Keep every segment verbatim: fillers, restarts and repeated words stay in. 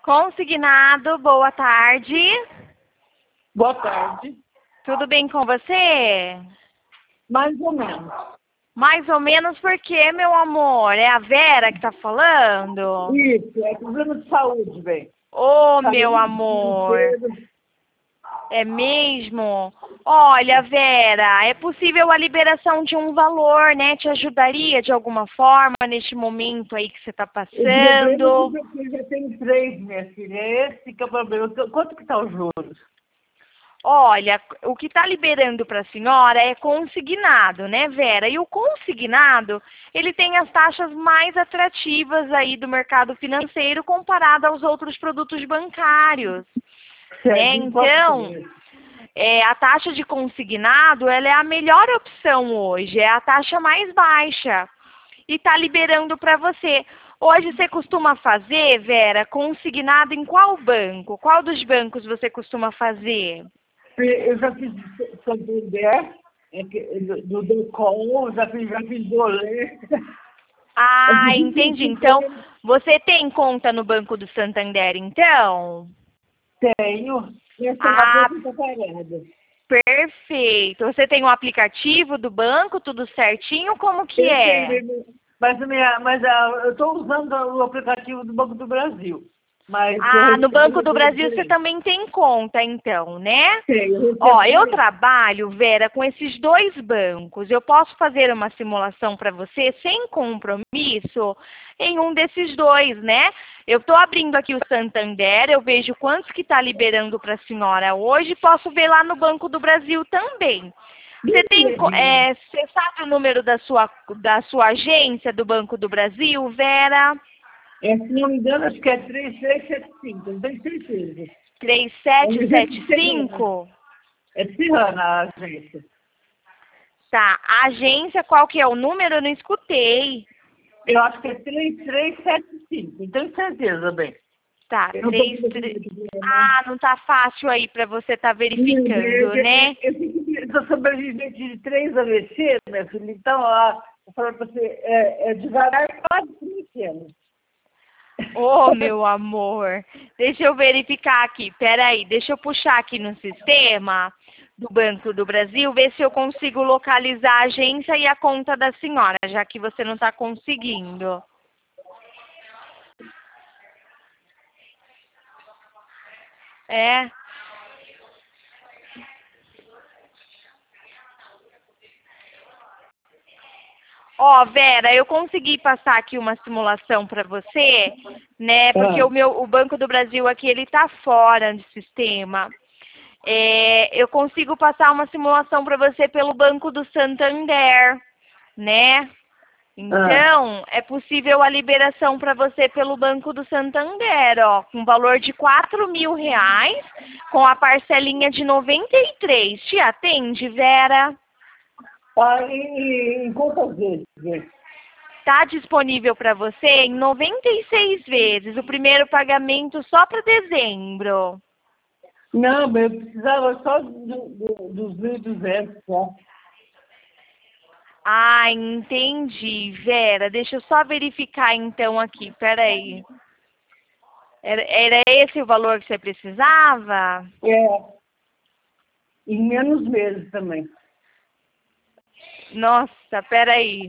Consignado, boa tarde. Boa tarde. Tudo bem com você? Mais ou menos. Mais ou menos porque, meu amor? É a Vera que tá falando? Isso, é problema de saúde, bem. Ô, Saúde, meu amor. dinheiro. É mesmo? Olha, Vera, é possível a liberação de um valor, né? Te ajudaria de alguma forma neste momento aí que você tá O problema é passando? que eu já tenho três, minha filha. É esse que é o problema. Quanto que tá os juros? Olha, o que está liberando para a senhora é consignado, né, Vera? E o consignado, ele tem as taxas mais atrativas aí do mercado financeiro comparado aos outros produtos bancários, né? Certo, Então, é, a taxa de consignado, ela é a melhor opção hoje, é a taxa mais baixa e está liberando para você. Hoje você costuma fazer, Vera, consignado em qual banco? Qual dos bancos você costuma fazer? Eu já fiz Santander, é que- do Decom, já fiz, já fiz Dolê. Ah, entendi. Então, você tem conta no Banco do Santander, então? Tenho. Essa Ah, conta está parada. perfeito. Você tem o aplicativo do banco, tudo certinho? Como que Eu é? tenho, mas, a minha, mas a, eu estou usando o aplicativo do Banco do Brasil. Mas eu Ah, no recebo Banco no do Brasil você Brasil. também tem conta, então, né? Tenho, eu Ó, recebo eu dinheiro. trabalho, Vera, com esses dois bancos. Eu posso fazer uma simulação para você sem compromisso em um desses dois, né? Eu estou abrindo aqui o Santander, eu vejo quantos que está liberando para a senhora hoje, posso ver lá no Banco do Brasil também. Você tem, co- é, você sabe o número da sua, da sua agência do Banco do Brasil, Vera? É, se não me engano, acho que é três três sete cinco, não tenho certeza. três É sete uma sete agência serrana. cinco. É serrana a agência. Tá, a agência, qual que é o número? Eu não escutei. Eu acho que é três três sete cinco, não tenho certeza, bem. Tá, Eu não estou três, com três. documento aqui, não. Ah, não tá fácil aí pra você tá verificando, né? Eu sou sobrevivente de três A V C, minha filha, então, ó, eu falo para você, é, é devagar quase começando. Ô, meu amor, deixa eu verificar aqui, peraí, deixa eu puxar aqui no sistema do Banco do Brasil, ver se eu consigo localizar a agência e a conta da senhora, já que você não tá conseguindo. É? Ó, Vera, eu consegui passar aqui uma simulação para você, né? Porque Ah, o meu, o Banco do Brasil aqui ele tá fora do sistema. É, eu consigo passar uma simulação para você pelo Banco do Santander, né? ah. Então, é possível a liberação para você pelo Banco do Santander, ó, com valor de quatro mil reais, com a parcelinha de noventa e três. Te atende, Vera? Ah, e, e, em quantas vezes? Hein? Está disponível para você em noventa e seis vezes, o primeiro pagamento só para dezembro. Não, mas eu precisava só do, do, dos mil e duzentos, só. Ah, entendi, Vera. Deixa eu só verificar então aqui, peraí. Era, era esse o valor que você precisava? É, em menos meses também. Nossa, peraí.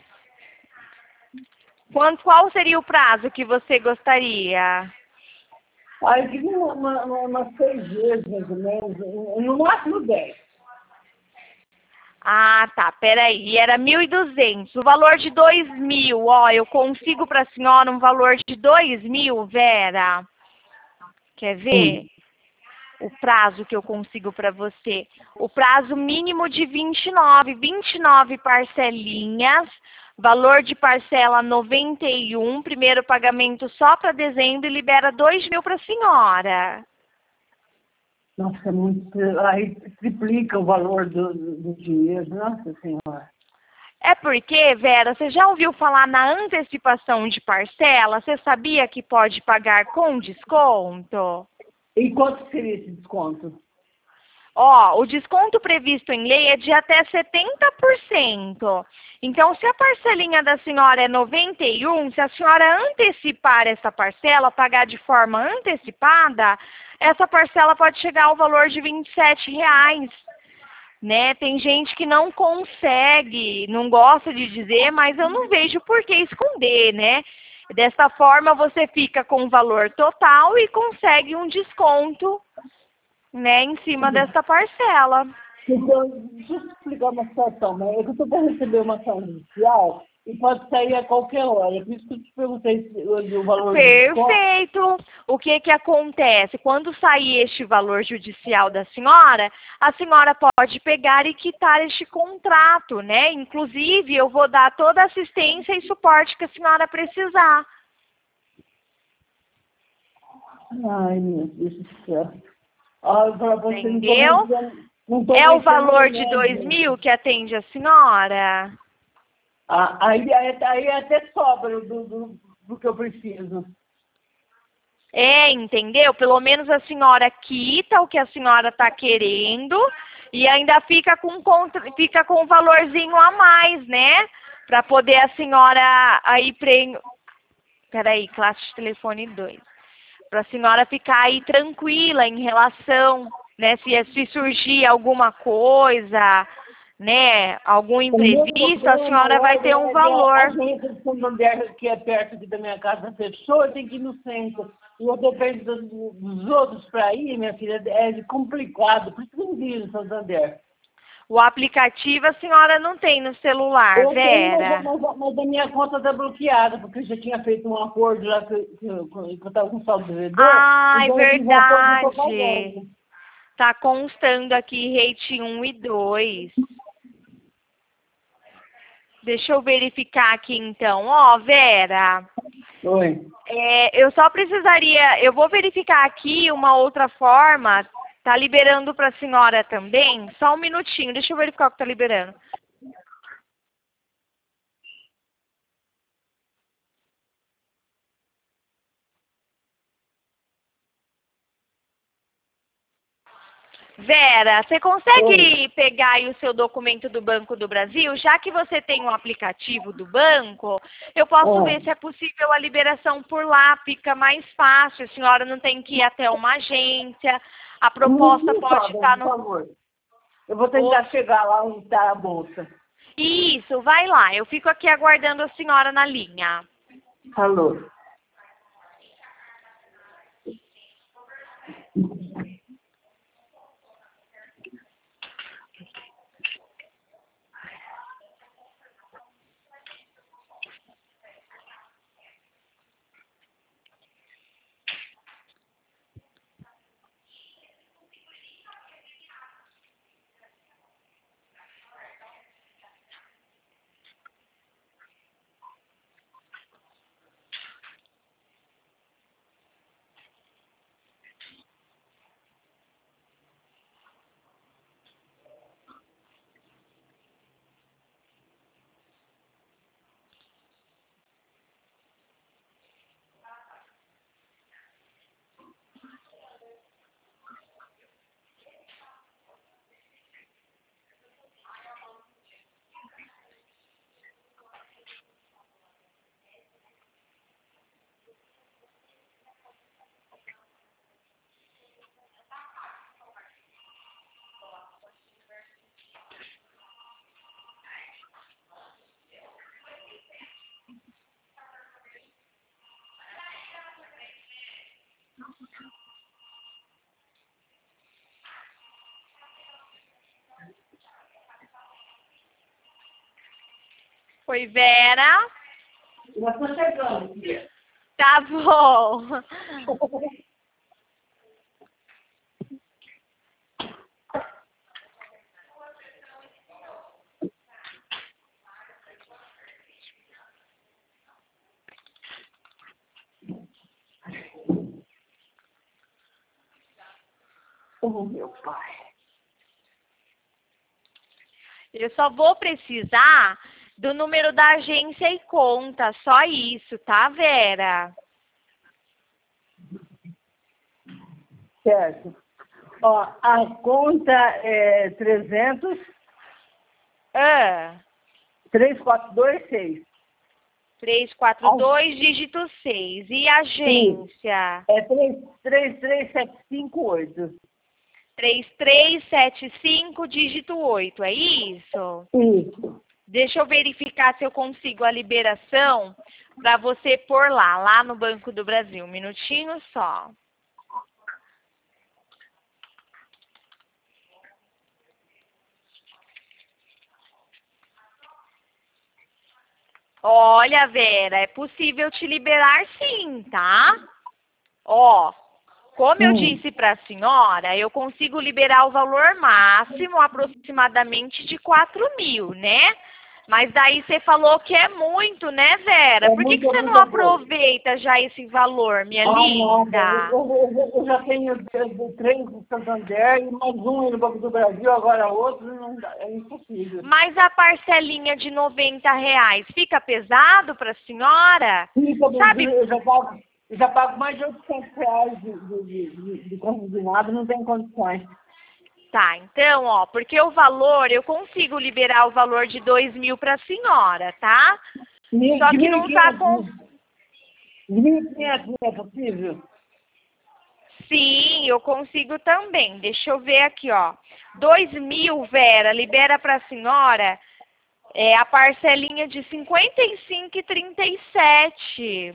Quanto, qual seria o prazo que você gostaria? Aí eu tive uma, uma, uma, umas seis vezes, mais ou menos, no máximo dez. Ah, tá, peraí. E era mil e duzentos. O valor de dois mil, ó, eu consigo para a senhora um valor de dois mil, Vera? Quer ver? Hum. O prazo que eu consigo para você. O prazo mínimo de vinte e nove, vinte e nove parcelinhas, valor de parcela noventa e um, primeiro pagamento só para dezembro e libera dois mil para a senhora. Nossa, é muito, aí triplica o valor do, do, do dinheiro, nossa senhora. É porque, Vera, você já ouviu falar na antecipação de parcela? Você sabia que pode pagar com desconto? E quanto seria esse desconto? Ó, o desconto previsto em lei é de até setenta por cento. Então, se a parcelinha da senhora é noventa e um, se a senhora antecipar essa parcela, pagar de forma antecipada, essa parcela pode chegar ao valor de vinte e sete reais. Né? Tem gente que não consegue, não gosta de dizer, mas eu não vejo por que esconder, né? Dessa forma, você fica com o valor total e consegue um desconto, né, em cima dessa parcela. Então, deixa eu te explicar uma situação, né? É que eu estou para receber uma ação judicial e pode sair a qualquer hora. Por isso que eu te perguntei se- o valor do desconto. Perfeito. O que que acontece? Quando sair este valor judicial da senhora, a senhora pode pegar e quitar este contrato, né? Inclusive, eu vou dar toda a assistência e suporte que a senhora precisar. Ai, meu Deus do céu. Ah, eu falo pra você, não tô Entendeu? aguentando- não tô É o aguentando valor de mais, dois gente. mil que atende a senhora? Ah, aí, aí, aí até sobra do, do, do que eu preciso. É, entendeu? Pelo menos a senhora quita o que a senhora está querendo e ainda fica com, contra- fica com um valorzinho a mais, né? Para poder a senhora aí pre... Peraí, classe de telefone dois. Para a senhora ficar aí tranquila em relação, né? Se, se surgir alguma coisa, né? Algum O meu imprevisto, a problema senhora vai agora ter um é que a valor. agência de Santander, que é perto aqui da minha casa, fechou, eu tenho que ir no centro. E eu dependo dos, dos outros para ir, minha filha, é complicado. Por isso que eu não vi no Santander. O aplicativo a senhora não tem no celular, Eu tenho, Vera. mas, mas, mas a minha conta está bloqueada, porque eu já tinha feito um acordo lá que, que, eu estava com saldo devedor, Ai, então eu fiz um acordo e estou verdade. pagando. Tá constando aqui rate um e dois. Deixa eu verificar aqui então. Ó, Vera, Oi. é, eu só precisaria, eu vou verificar aqui uma outra forma. Tá liberando para a senhora também? Só um minutinho, deixa eu verificar o que tá liberando. Vera, você consegue Oi. pegar aí o seu documento do Banco do Brasil? Já que você tem um aplicativo do banco, eu posso Ah. ver se é possível a liberação por lá, fica mais fácil. A senhora não tem que ir até uma agência. A Me, proposta me pode fala, estar por no... favor. Eu vou Ô, tentar chegar lá onde está a bolsa. isso, vai lá. Eu fico aqui aguardando a senhora na linha. Falou. Oi, Vera. Já estou chegando, filha. Tá bom. Oh, meu pai. Eu só vou precisar do número da agência e conta, só isso, tá, Vera? Certo. Ó, a conta é trezentos, Ah, três quatro dois seis. três quatro dois, dígito seis. E a agência? É três três sete cinco oito. três três sete cinco, dígito oito, é isso? Isso. Deixa eu verificar se eu consigo a liberação para você pôr lá, lá no Banco do Brasil. Um minutinho só. Olha, Vera, é possível te liberar sim, tá? Ó, como eu Hum. disse para a senhora, eu consigo liberar o valor máximo, aproximadamente de quatro mil, né? Mas daí você falou que é muito, né, Vera? É Por que, que muito, você não muita coisa. aproveita já esse valor, minha Ah, linda? nada. Eu, eu, eu já tenho eh, três do Santander e mais um aí no Banco do Brasil, agora outro, não dá, é impossível. Mas a parcelinha de noventa reais fica pesado para a senhora? Fica, Sabe? eu já pago, eu já pago mais de oitocentos reais de, de, de, de, de consignado, não tem condições. Tá, então, ó, porque o valor, eu consigo liberar o valor de dois mil para a senhora, tá? De Só de que não tá mil e com... quinhentos, de mil e quinhentos não é possível? Sim, eu consigo também. Deixa eu ver aqui, ó. dois mil, Vera, libera para a senhora é, a parcelinha de cinquenta e cinco e trinta e sete.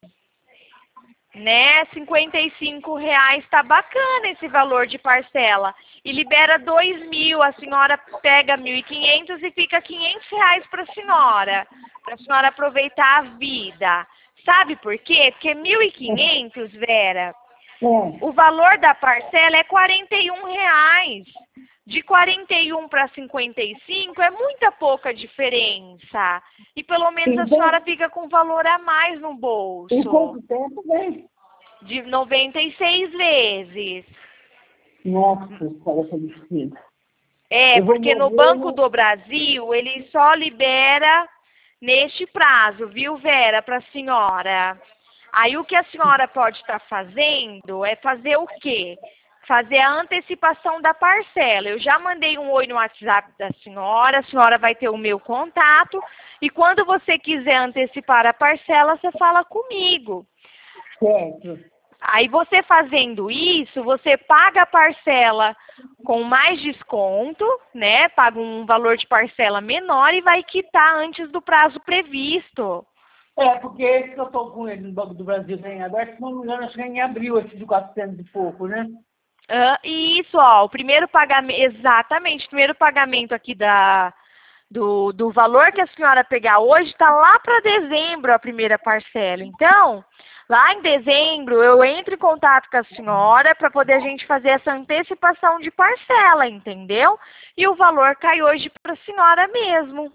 Né? cinquenta e cinco reais, tá bacana esse valor de parcela. E libera dois mil, a senhora pega mil e quinhentos e fica quinhentos reais para a senhora. Para a senhora aproveitar a vida. Sabe por quê? Porque mil e quinhentos, Vera, É. o valor da parcela é quarenta e um reais. De quarenta e um para cinquenta e cinco é muita pouca diferença. E pelo menos a Então, senhora fica com valor a mais no bolso. em quanto tempo vem? De noventa e seis vezes. Nossa, cara, essa difícil. É, Eu vou porque no morrer, Banco né? do Brasil, ele só libera neste prazo, viu, Vera, para a senhora. Aí o que a senhora pode estar fazendo é fazer o quê? Fazer a antecipação da parcela. Eu já mandei um oi no WhatsApp da senhora, a senhora vai ter o meu contato. E quando você quiser antecipar a parcela, você fala comigo. Certo. Aí você fazendo isso, você paga a parcela com mais desconto, né? Paga um valor de parcela menor e vai quitar antes do prazo previsto. É, porque esse que eu estou com ele no Banco do Brasil bem aberto, se não me engano, acho que é em abril, esse de quatrocentos e pouco, né? Ah, isso, ó, o primeiro pagamento, exatamente, o primeiro pagamento aqui da, do, do valor que a senhora pegar hoje está lá para dezembro a primeira parcela. Então, lá em dezembro eu entro em contato com a senhora para poder a gente fazer essa antecipação de parcela, entendeu? E o valor cai hoje para a senhora mesmo.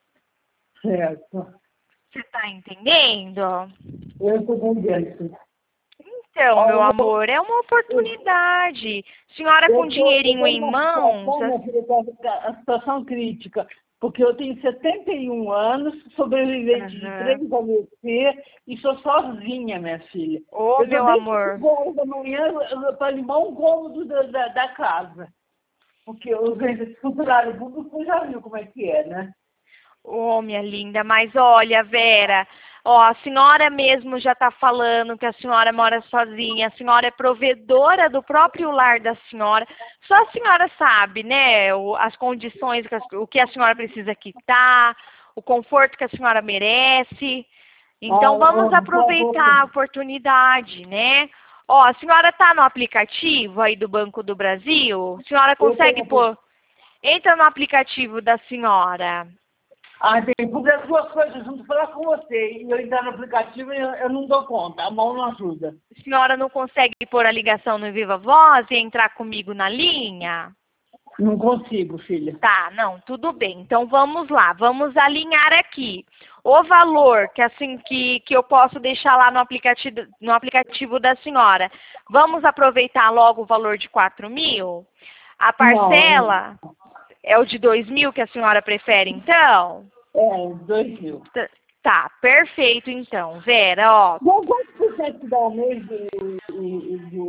Certo. Você está entendendo? Eu estou entendendo. Então, meu Olha, amor, é uma oportunidade. Senhora eu com estou dinheirinho em numa mãos, situação, minha filha, que é a situação crítica, porque eu tenho setenta e um anos, sobrevivente de aham. três A V C e sou sozinha, minha filha. Ô, Eu estou meu desde amor. cinco horas da manhã para limpar um cômodo da, da, da casa. Porque os funcionários públicos já viu como é que é, né? Ô, minha linda, mas olha, Vera, ó, a senhora mesmo já está falando que a senhora mora sozinha, a senhora é provedora do próprio lar da senhora. Só a senhora sabe, né, o- as condições, que a- o que a senhora precisa quitar, o conforto que a senhora merece. Então, Ah, vamos eu, por aproveitar a favor, oportunidade, né? Ó, a senhora está no aplicativo aí do Banco do Brasil? A senhora eu consegue tenho pôr... Entra no aplicativo da senhora. Ah, tem que fazer as duas coisas junto, falar com você. E eu entrar no aplicativo, eu, eu não dou conta, a mão não ajuda. A senhora não consegue pôr a ligação no Viva Voz e entrar comigo na linha? Não consigo, filha. Tá, não, tudo bem. Então vamos lá, vamos alinhar aqui. O valor que assim que, que eu posso deixar lá no aplicativo, no aplicativo da senhora. Vamos aproveitar logo o valor de quatro mil? A Não, parcela é o de dois mil que a senhora prefere, então? é, dois mil. T- Tá, perfeito então, Vera, ó. Bom, quanto por cento que dá o mês do, do, do,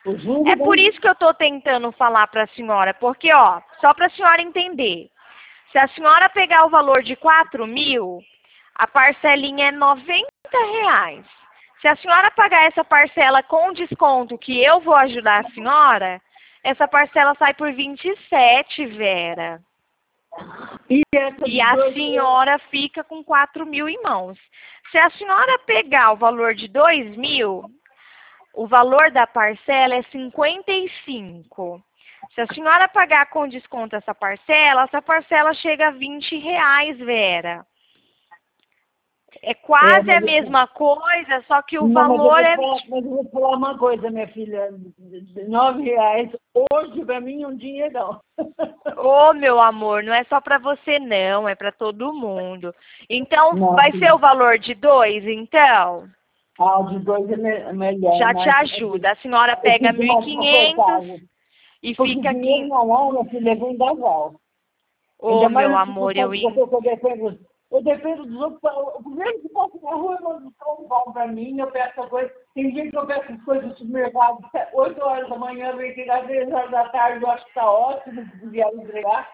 O juro É vai- por isso que eu estou tentando falar para a senhora, porque, ó, só para a senhora entender, se a senhora pegar o valor de quatro mil, a parcelinha é noventa reais. Se a senhora pagar essa parcela com desconto que eu vou ajudar a senhora, essa parcela sai por vinte e sete, Vera. E, essa E de a dois- senhora fica com quatro mil em mãos. Se a senhora pegar o valor de dois mil, o valor da parcela é cinquenta e cinco. Se a senhora pagar com desconto essa parcela, essa parcela chega a vinte reais, Vera. É quase É, a mas eu- mesma coisa, só que o Não, mas eu, valor vou é... falar, mas eu vou falar uma coisa, minha filha. Nove reais hoje para mim é um dinheirão. Ô, meu amor, não é só para você não, é para todo mundo. Então, Não, vai filha. ser o valor de dois, então? Ah, o de dois é me- melhor. Já te mas ajuda. A senhora eu pega fico mil e mais quinhentos confortável. e Porque fica dinheiro aqui. na mão, minha filha, vem da Val. Ô, Ainda mais meu no amor, eu... tipo de pessoa que eu dependo. Eu dependo dos outros. O primeiro que passa na rua, manda um pão para mim, eu peço a coisa. Tem dia que eu peço as coisas do supermercado, oito horas da manhã, vem chegar às três horas da tarde, eu acho que está ótimo, se puder entregar.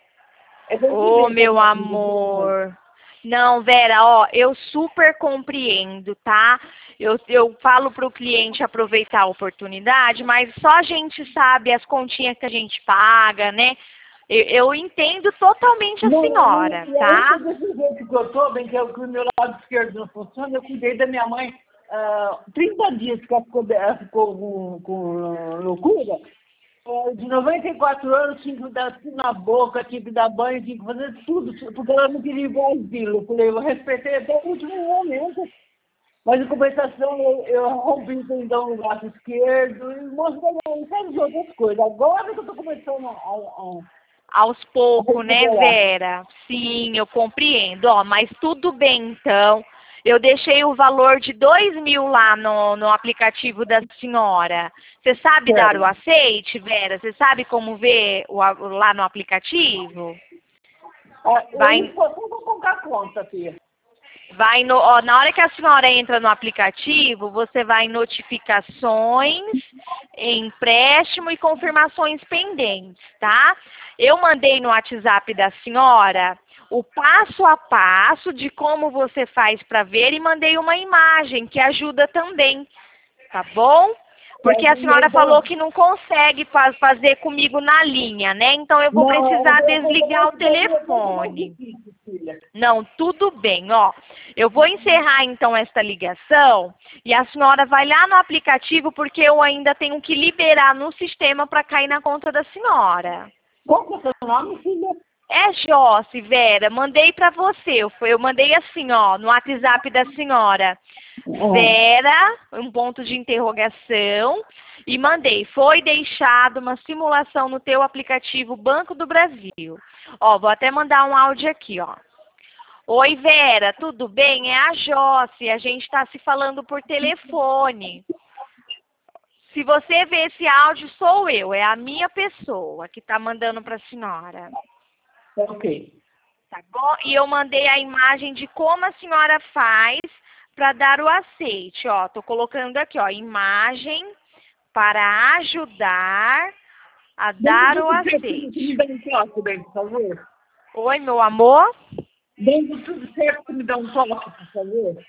É desse Ô, jeito, meu minha filha. amor. Não, Vera, ó, eu super compreendo, tá? Eu, eu falo para o cliente aproveitar a oportunidade, mas só a gente sabe as continhas que a gente paga, né? Eu, eu entendo totalmente a Não, senhora, e aí, tá? desse jeito que eu estou, bem que, eu, que o meu lado esquerdo não funciona, eu cuidei da minha mãe ah, trinta dias que ela ficou, ela ficou com, com loucura. Eh, De noventa e quatro anos, tinha que dar tudo na boca, tinha que dar banho, tinha que fazer tudo, porque ela não queria ir para o asilo. Eu falei, eu respeitei até o último momento. Mas, em compensação, eu, eu rompi o tendão no braço esquerdo e mostrei uma série de outras coisas. Agora que eu estou começando a, a, Aos a poucos, né, recuperar. Vera? Sim, eu compreendo. Ó, mas tudo bem, então. Eu deixei o valor de dois mil lá no, no aplicativo da senhora. Você sabe dar o Sério. aceite, Vera? Você sabe como ver o, a- lá no aplicativo? Ah, eu Vai, não vou vou colocar conta, filha. vai no, ó, na hora que a senhora entra no aplicativo, você vai em notificações, empréstimo e confirmações pendentes, tá? Eu mandei no WhatsApp da senhora o passo a passo de como você faz para ver e mandei uma imagem que ajuda também, tá bom? Porque a senhora falou que não consegue fa- fazer comigo na linha, né? Então eu vou Não, é precisar uma coisa desligar mais, o é uma coisa mais telefone. difícil, filha. Não, tudo bem, ó. Eu vou encerrar então esta ligação e a senhora vai lá no aplicativo porque eu ainda tenho que liberar no sistema para cair na conta da senhora. Qual que é o seu nome, filha? É Josi, Vera, mandei para você. Eu, fui- eu mandei assim, ó, no WhatsApp da senhora. Ah, Vera, um ponto de interrogação, e mandei. Foi deixado uma simulação no teu aplicativo Banco do Brasil. Ó, vou até mandar um áudio aqui, ó. Oi, Vera, tudo bem? É a Josi, a gente está se falando por telefone. Se você vê esse áudio, sou eu, é a minha pessoa que está mandando para a senhora. ok. Tá bom? E eu mandei a imagem de como a senhora faz para dar o aceite. Ó, tô colocando aqui, ó, imagem para ajudar a Dentro dar o do certo, você me aceite. dá um toque, bem, por favor? Oi, meu amor? Dentro tudo certo, você me dá um toque, por favor?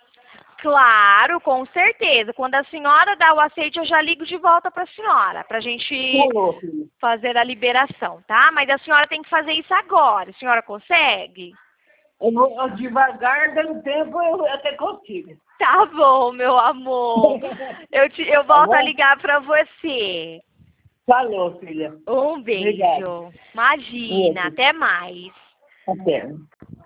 Claro, com certeza. Quando a senhora dá o aceite, eu já ligo de volta para a senhora, para a gente Falou, filha. fazer a liberação, tá? Mas a senhora tem que fazer isso agora. A senhora consegue? Eu vou eu devagar, dando tempo, eu até consigo. Tá bom, meu amor. Eu, te, eu Tá volto a bom? ligar para você. Falou, filha. Um beijo. Obrigado. Imagina, Outro. até mais. Até.